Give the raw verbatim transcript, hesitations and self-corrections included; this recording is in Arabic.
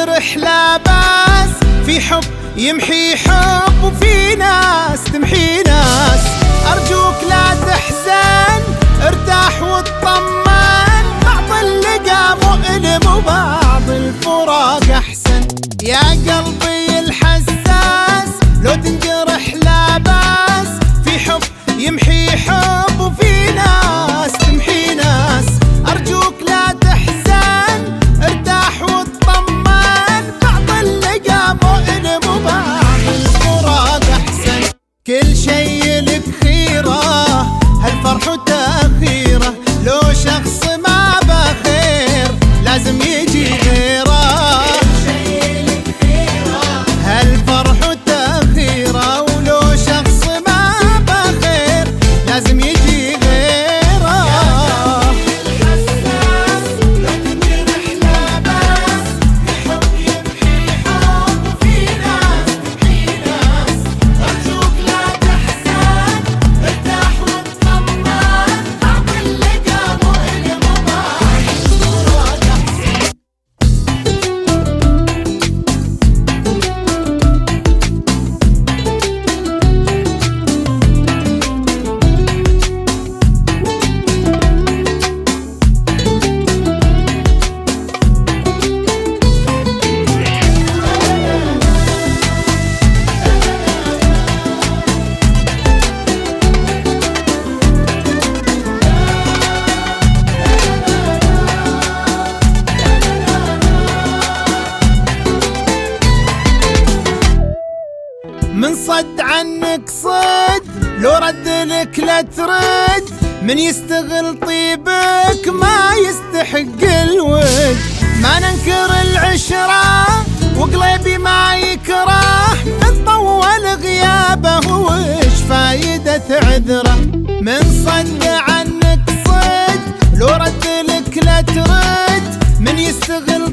تنجرح لا باس، في حب يمحي حب وفي ناس تمحي ناس. أرجوك لا تحزن، ارتاح واطمن، بعض اللقا مؤلم وبعض الفراق أحسن. يا قلبي الحساس لو تنجرح لا باس، في حب يمحي حب وفي ناس تمحي ناس. أرجوك لا تحزن، ارتاح واطمن، بعض اللقا مؤلم وبعض الفراق أحسن. كل شي لك خيرة، هالفرح تأخيره، لو شخص ما بخير لازم يجي غيره. هالفرح تأخيره، ولو شخص ما بخير لازم يجي غيره. الحساس لو تنجرح لا باس، في حب يمحي حب وفي ناس تمحي ناس. أرجوك لا تحزن، ارتاح واطمن، بعض اللقا مؤلم وبعض الفراق أحسن. من صد عنك صد، لو رد لك لا ترد، من يستغل طيبك ما يستحق الود. ما ننكر العشرة وقلبي ما يكره، من طول غيابه وش فايدة عذره. من صد عنك صد، لو رد لك لا ترد، من يستغل